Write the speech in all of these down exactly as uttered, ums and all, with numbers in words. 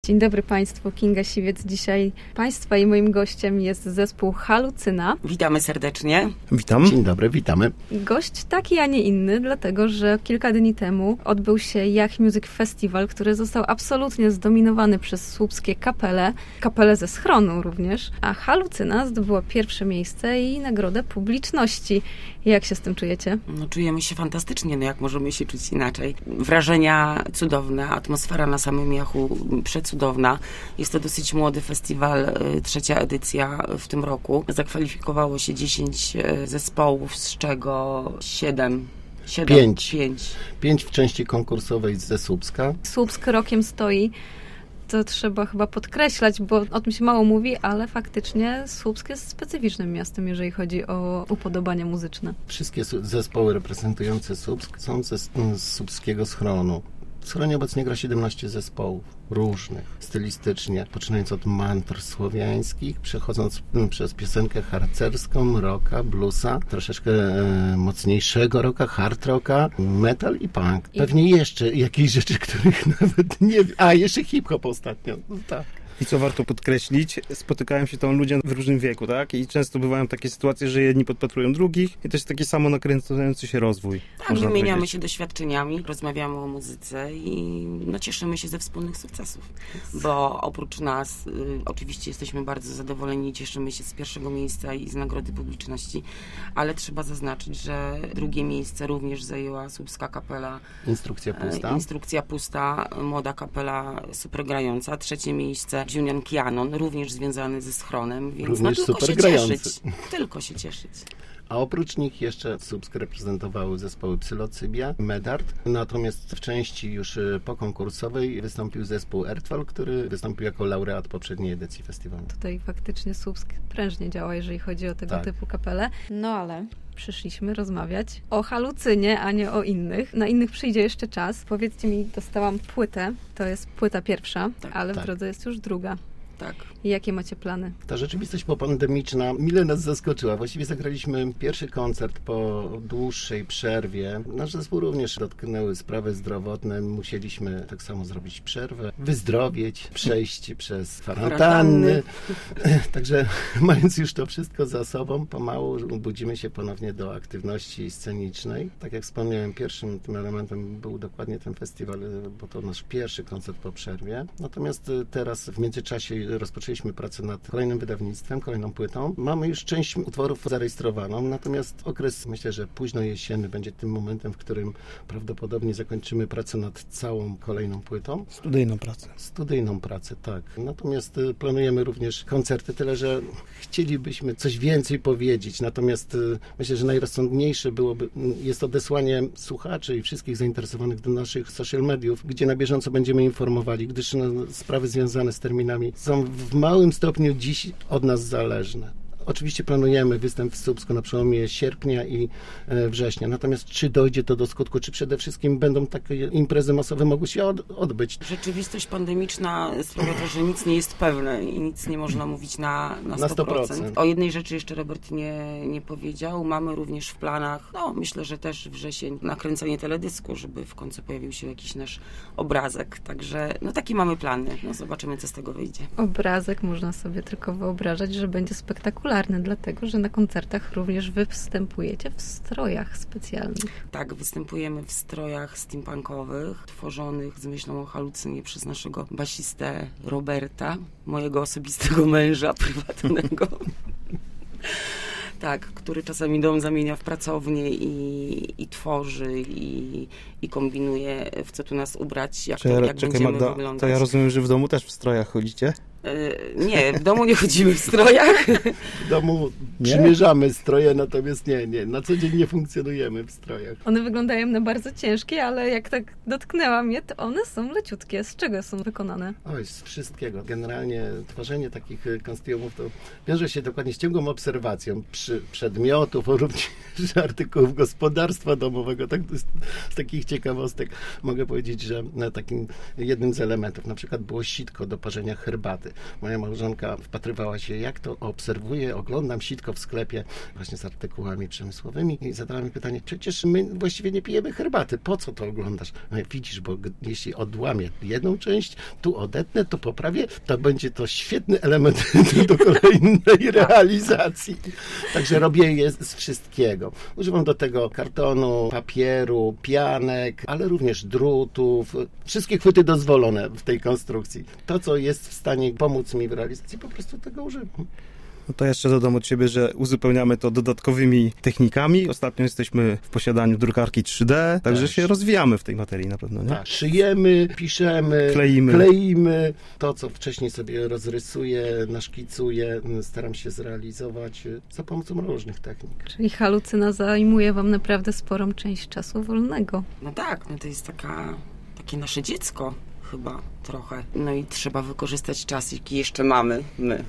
Dzień dobry Państwu, Kinga Siwiec. Dzisiaj Państwa i moim gościem jest zespół Halucyna. Witamy serdecznie. Witam. Dzień dobry, witamy. Gość taki, a nie inny, dlatego że kilka dni temu odbył się Yach Music Festival, który został absolutnie zdominowany przez słupskie kapele, kapele ze schronu również, a Halucyna zdobyła pierwsze miejsce i nagrodę publiczności. Jak się z tym czujecie? No, czujemy się fantastycznie, no jak możemy się czuć inaczej. Wrażenia cudowne, atmosfera na samym Yachu przecudowna. Jest to dosyć młody festiwal, trzecia edycja w tym roku. Zakwalifikowało się dziesięć zespołów, z czego siedem. siedem Pięć. Pięć. Pięć w części konkursowej ze Słupska. Słupsk rokiem stoi. To trzeba chyba podkreślać, bo o tym się mało mówi, ale faktycznie Słupsk jest specyficznym miastem, jeżeli chodzi o upodobania muzyczne. Wszystkie zespoły reprezentujące Słupsk są ze, z słupskiego schronu. W schronie obecnie gra siedemnaście zespołów, różnych, stylistycznie, poczynając od mantr słowiańskich, przechodząc przez piosenkę harcerską, rocka, bluesa, troszeczkę e, mocniejszego rocka, hard rocka, metal i punk. Pewnie jeszcze jakieś rzeczy, których nawet nie wiem. A, jeszcze hip-hop ostatnio, no tak. I co warto podkreślić, spotykają się tam ludzie w różnym wieku, tak? I często bywają takie sytuacje, że jedni podpatrują drugich i to jest taki samo nakręcający się rozwój. Tak, wymieniamy się doświadczeniami, rozmawiamy o muzyce i no, cieszymy się ze wspólnych sukcesów. Bo oprócz nas, y, oczywiście jesteśmy bardzo zadowoleni i cieszymy się z pierwszego miejsca i z nagrody publiczności, ale trzeba zaznaczyć, że drugie miejsce również zajęła słupska kapela. Instrukcja pusta. E, Instrukcja pusta, młoda kapela super grająca. Trzecie miejsce Julian Kianon, również związany ze schronem, więc również no, tylko super się grający. cieszyć. Tylko się cieszyć. A oprócz nich jeszcze Słupsk reprezentowały zespoły Psylocybia, Medard, natomiast w części już pokonkursowej wystąpił zespół Ertwal, który wystąpił jako laureat poprzedniej edycji festiwalu. Tutaj faktycznie Słupsk prężnie działa, jeżeli chodzi o tego tak. typu kapele. No ale przyszliśmy rozmawiać o Halucynie, a nie o innych. Na innych przyjdzie jeszcze czas. Powiedzcie mi, dostałam płytę, to jest płyta pierwsza, tak, ale tak. w drodze jest już druga. Tak. I jakie macie plany? Ta rzeczywistość popandemiczna mile nas zaskoczyła. Właściwie zagraliśmy pierwszy koncert po dłuższej przerwie. Nasz zespół również dotknęły sprawy zdrowotne. Musieliśmy tak samo zrobić przerwę, wyzdrowieć, przejść przez kwarantanny. Także mając już to wszystko za sobą, pomału budzimy się ponownie do aktywności scenicznej. Tak jak wspomniałem, pierwszym tym elementem był dokładnie ten festiwal, bo to nasz pierwszy koncert po przerwie. Natomiast teraz w międzyczasie rozpoczęliśmy pracę nad kolejnym wydawnictwem, kolejną płytą. Mamy już część utworów zarejestrowaną, natomiast okres, myślę, że późno jesienny będzie tym momentem, w którym prawdopodobnie zakończymy pracę nad całą kolejną płytą. Studyjną pracę. Studyjną pracę, tak. Natomiast planujemy również koncerty, tyle że chcielibyśmy coś więcej powiedzieć, natomiast myślę, że najrozsądniejsze byłoby, jest odesłanie słuchaczy i wszystkich zainteresowanych do naszych social mediów, gdzie na bieżąco będziemy informowali, gdyż no, sprawy związane z terminami są w małym stopniu dziś od nas zależne. Oczywiście planujemy występ w Słupsku na przełomie sierpnia i września. Natomiast czy dojdzie to do skutku, czy przede wszystkim będą takie imprezy masowe mogły się od, odbyć? Rzeczywistość pandemiczna sprawia to, że nic nie jest pewne i nic nie można mówić na, na, na sto procent. sto procent. O jednej rzeczy jeszcze Robert nie, nie powiedział. Mamy również w planach, no myślę, że też wrzesień, nakręcenie teledysku, żeby w końcu pojawił się jakiś nasz obrazek. Także no takie mamy plany. No zobaczymy, co z tego wyjdzie. Obrazek można sobie tylko wyobrażać, że będzie spektakularny. Dlatego, że na koncertach również wy występujecie w strojach specjalnych. Tak, występujemy w strojach steampunkowych, tworzonych z myślą o Halucynie przez naszego basistę Roberta, mojego osobistego męża prywatnego. Tak, który czasami dom zamienia w pracownię i, i tworzy i, i kombinuje, w co tu nas ubrać, jak, to, ja, jak czekaj, będziemy Magda, wyglądać. To ja rozumiem, że w domu też w strojach chodzicie? Nie, w domu nie chodzimy w strojach. W domu przymierzamy stroje, natomiast nie, nie, na co dzień nie funkcjonujemy w strojach. One wyglądają na bardzo ciężkie, ale jak tak dotknęłam je, to one są leciutkie. Z czego są wykonane? Oj, z wszystkiego. Generalnie tworzenie takich kostiumów to wiąże się dokładnie z ciągłą obserwacją przy przedmiotów, również artykułów gospodarstwa domowego. Tak, z, z takich ciekawostek mogę powiedzieć, że takim jednym z elementów na przykład było sitko do parzenia herbaty. Moja małżonka wpatrywała się, jak to obserwuję, oglądam sitko w sklepie właśnie z artykułami przemysłowymi i zadała mi pytanie, przecież my właściwie nie pijemy herbaty, po co to oglądasz? No i widzisz, bo jeśli odłamię jedną część, tu odetnę, tu poprawię, to będzie to świetny element do kolejnej realizacji. Także robię je z wszystkiego. Używam do tego kartonu, papieru, pianek, ale również drutów. Wszystkie chwyty dozwolone w tej konstrukcji. To, co jest w stanie pomóc mi w realizacji, po prostu tego używam. No to jeszcze dodam od siebie, że uzupełniamy to dodatkowymi technikami. Ostatnio jesteśmy w posiadaniu drukarki trzy D, także Też. się rozwijamy w tej materii na pewno, nie? Tak, szyjemy, piszemy, Kleimy. kleimy. To, co wcześniej sobie rozrysuję, naszkicuję, staram się zrealizować za pomocą różnych technik. Czyli halucyna zajmuje wam naprawdę sporą część czasu wolnego. No tak, no to jest taka, takie nasze dziecko chyba trochę. No i trzeba wykorzystać czas, jaki jeszcze mamy my,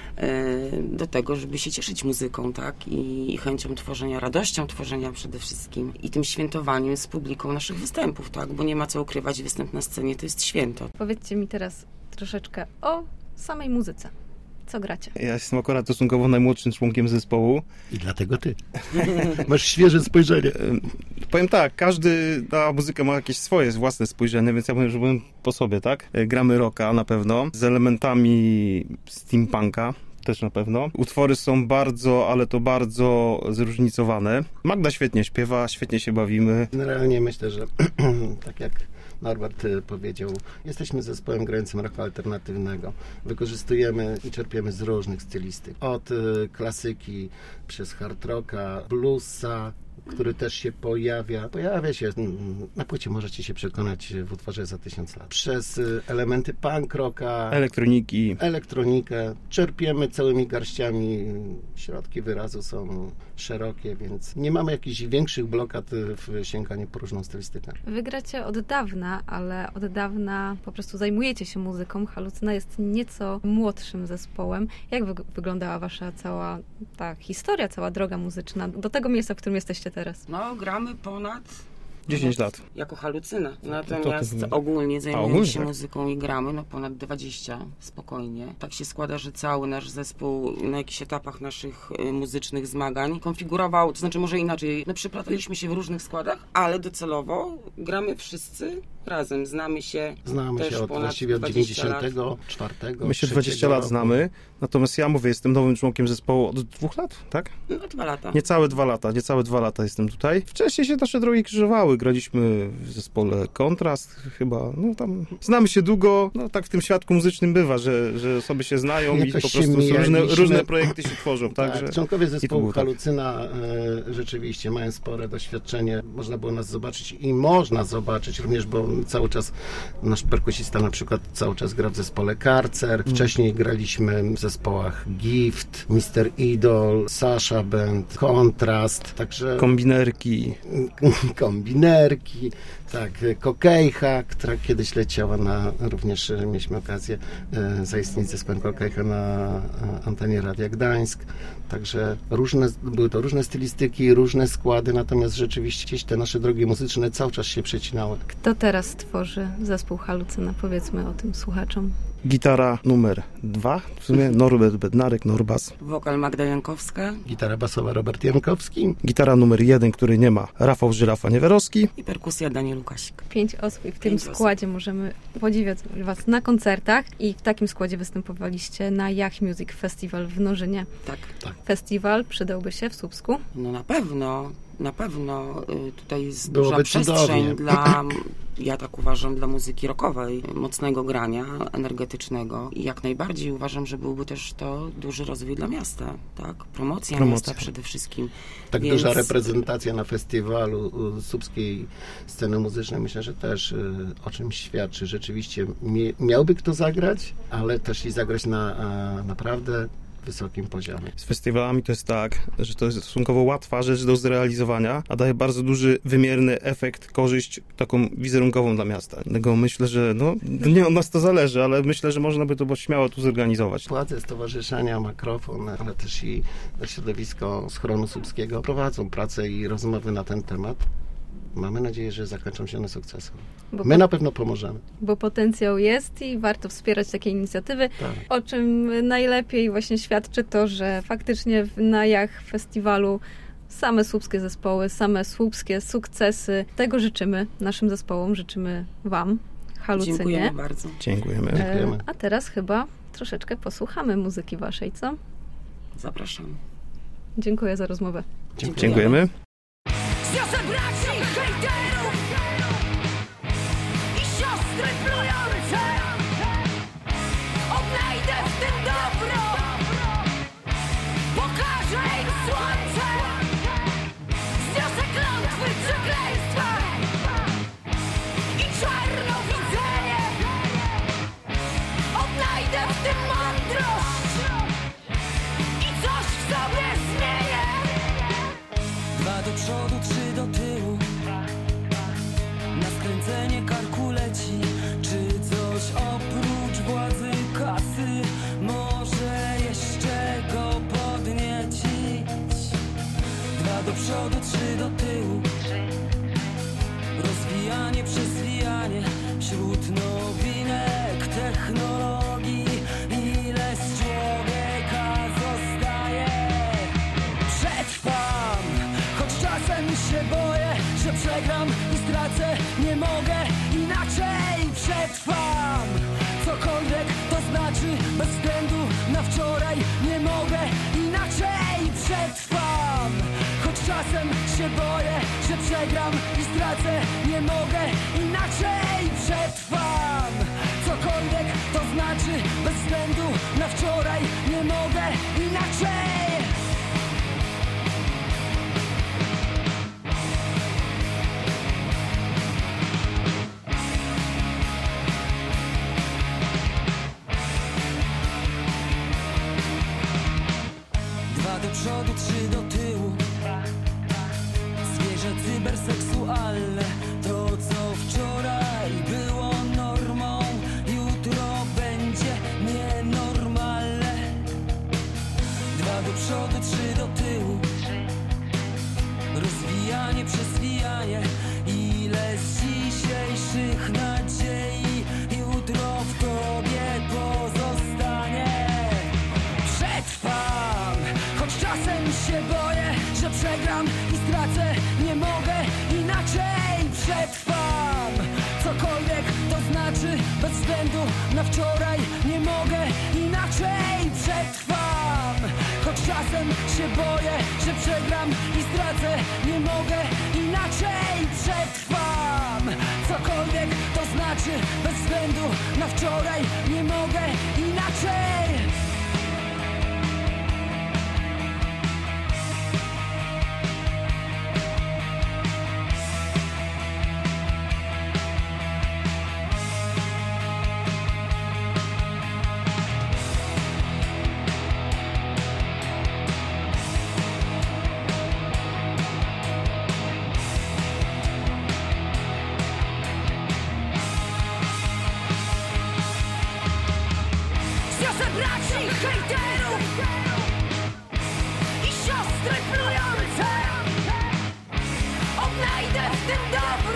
do tego, żeby się cieszyć muzyką, tak? I chęcią tworzenia, radością tworzenia przede wszystkim i tym świętowaniem z publiką naszych występów, tak? Bo nie ma co ukrywać, występ na scenie to jest święto. Powiedzcie mi teraz troszeczkę o samej muzyce. Co gracie? Ja jestem akurat stosunkowo najmłodszym członkiem zespołu. I dlatego ty. Masz świeże spojrzenie. Powiem tak, każdy na muzykę ma jakieś swoje własne spojrzenie, więc ja powiem, że byłem po sobie, tak? Gramy rocka na pewno, z elementami steampunka. Też na pewno. Utwory są bardzo, ale to bardzo zróżnicowane. Magda świetnie śpiewa, świetnie się bawimy. Generalnie myślę, że tak jak Norbert powiedział, jesteśmy zespołem grającym rocka alternatywnego. Wykorzystujemy i czerpiemy z różnych stylistyk. Od klasyki przez hard rocka, bluesa, który też się pojawia. Pojawia się na płycie, możecie się przekonać, w utworze Za tysiąc lat. Przez elementy punk rocka, elektroniki, elektronikę. Czerpiemy całymi garściami. Środki wyrazu są szerokie, więc nie mamy jakichś większych blokad w sięganiu po różną stylistykę. Wy gracie od dawna, ale od dawna po prostu zajmujecie się muzyką. Halucyna jest nieco młodszym zespołem. Jak wy- wyglądała wasza cała ta historia, cała droga muzyczna do tego miejsca, w którym jesteście teraz? No, gramy ponad dziesięć lat. jako halucyna. Natomiast to- to- ogólnie zajmujemy ogólnie, się tak? muzyką i gramy no ponad dwadzieścia spokojnie. Tak się składa, że cały nasz zespół na jakichś etapach naszych y, muzycznych zmagań konfigurował, to znaczy może inaczej, no przyplataliśmy się w różnych składach, ale docelowo gramy wszyscy razem. Znamy się Znamy też się od ponad właściwie od dwadzieścia lat. dziewięćdziesiątego czwartego. My się trzeciego dwadzieścia lat roku. znamy, natomiast ja mówię, jestem nowym członkiem zespołu od dwóch lat, tak? No dwa lata. Niecałe dwa lata, niecałe dwa lata jestem tutaj. Wcześniej się nasze drogi krzyżowały, graliśmy w zespole Kontrast chyba, no tam znamy się długo, no tak w tym świadku muzycznym bywa, że, że osoby się znają i Jakoś po się prostu różne, mijaliśmy. różne projekty się tworzą, Tak, także... członkowie i to zespołu było tak. Halucyna e, rzeczywiście mają spore doświadczenie. Można było nas zobaczyć i można zobaczyć również, bo cały czas nasz perkusista na przykład cały czas gra w zespole Karcer. Wcześniej graliśmy w zespołach Gift, mister Idol, Sasha Band, Kontrast, także Kombinerki. kombinerki, tak, Kokejcha, która kiedyś leciała na, również mieliśmy okazję e, zaistnieć z zespołem Kokejcha na e, antenie Radia Gdańsk, także różne, były to różne stylistyki, różne składy, natomiast rzeczywiście gdzieś te nasze drogi muzyczne cały czas się przecinały. Kto teraz tworzy zespół Halucyna? Powiedzmy o tym słuchaczom. Gitara numer dwa, w sumie Norbert Bednarek, Norbas. Wokal Magda Jankowska Gitara basowa Robert Jankowski. Gitara numer jeden, który nie ma, Rafał Żyrafa-Niewerowski. i perkusja Daniel Łukasik. Pięć osób i w tym Pięć osób. składzie możemy podziwiać was na koncertach i w takim składzie występowaliście na Yach Music Festival w Nożynie. Tak. Festiwal przydałby się w Słupsku? No na pewno, na pewno y, tutaj jest Byłoby duża przestrzeń cudownie. dla, ja tak uważam, dla muzyki rockowej, mocnego grania, energetycznego i jak najbardziej uważam, że byłby też to duży rozwój dla miasta, tak? Promocja, Promocja. miasta przede wszystkim. Tak Więc- duża reprezentacja na festiwalu y, słupskiej sceny muzycznej, myślę, że też y, o czymś świadczy. Rzeczywiście mie- miałby kto zagrać, ale też i zagrać na a, naprawdę wysokim poziomie. Z festiwalami to jest tak, że to jest stosunkowo łatwa rzecz do zrealizowania, a daje bardzo duży, wymierny efekt, korzyść taką wizerunkową dla miasta. Dlatego myślę, że no, nie od nas to zależy, ale myślę, że można by to śmiało tu zorganizować. Władze stowarzyszenia Makrofon, ale też i środowisko Schronu Słupskiego prowadzą pracę i rozmowy na ten temat. Mamy nadzieję, że zakończą się one sukcesem. Bo My po- na pewno pomożemy. Bo potencjał jest i warto wspierać takie inicjatywy, Tak. o czym najlepiej właśnie świadczy to, że faktycznie w- na Jach Festiwalu same słupskie zespoły, same słupskie sukcesy. Tego życzymy naszym zespołom, życzymy wam, Halucynie. Dziękujemy bardzo. Dziękujemy. E, Dziękujemy. A teraz chyba troszeczkę posłuchamy muzyki waszej, co? Zapraszam. Dziękuję za rozmowę. Dziękuję. Dziękujemy. Zniosę braci hejterów i siostry plujące. Odnajdę w tym dobro, pokażę im słońce. Zniosę klątwy, przekleństwa i czarno widzenie. Odnajdę w tym mądrość i coś w sobie zmienię. Dwa do przodu, trzy do tyłu. Na skręcenie karku leci. Czy coś oprócz władzy kasy może jeszcze go podniecić? Dwa do przodu, trzy do tyłu. Rozwijanie, przezwijanie wśród nowinek technologii. Ile z człowieka zostaje? Przetrwam, choć czasem się boję, że przegram i stracę. Nie mogę inaczej, przetrwam. Cokolwiek to znaczy, bez względu na wczoraj. Nie mogę inaczej, przetrwam. Choć czasem się boję, że przegram i stracę. Nie mogę inaczej, przetrwam. Cokolwiek to znaczy, bez względu na wczoraj. Nie mogę inaczej. Dwa do przodu, trzy do tyłu. Zwierzę cyberseksualne. To co wczoraj było normą, jutro będzie nienormalne. Dwa do przodu, trzy do tyłu. Rozwijanie, przezwijanie. Ile z dzisiejszych nadziei jutro w tobie pozostanie? Przetrwam, choć czasem się boję, że przegram i stracę. Nie mogę inaczej, przetrwam. Cokolwiek to znaczy, bez względu na wczoraj. Nie mogę inaczej, przetrwam. Choć czasem się boję, że przegram i stracę. Nie mogę inaczej, przetrwam. Cokolwiek to znaczy, bez względu na wczoraj. Nie mogę inaczej. Zniosę braci hejterów i siostry plujące. Odnajdę w tym dobro.